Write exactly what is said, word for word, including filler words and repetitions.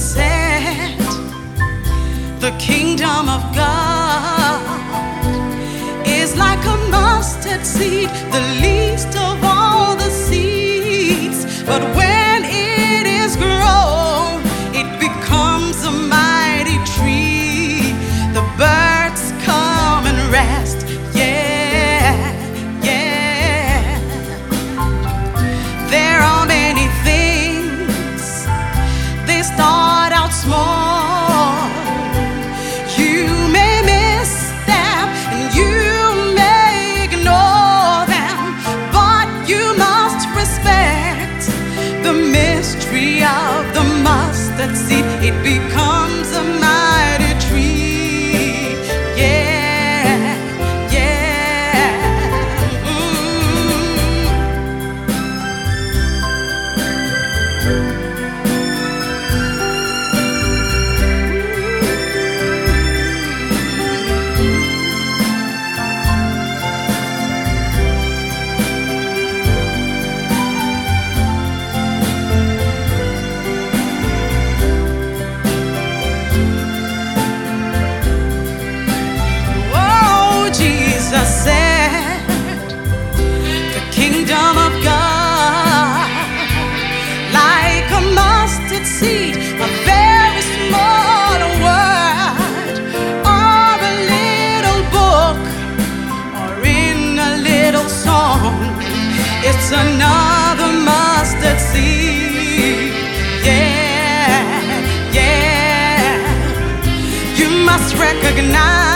said, the kingdom of God is like a mustard seed, the least of all the seeds. But when it is grown, it becomes a mighty tree. The birds come and rest, yeah, yeah. There are many things, they start out small. You may miss them and you may ignore them, but you must respect the mystery of the mustard seed. It becomes a mighty tree, yeah, yeah. Oh, Jesus said, the kingdom of God, like a mustard seed, a very small word, or a little book, or in a little song. It's another mustard seed, yeah, yeah. You must recognize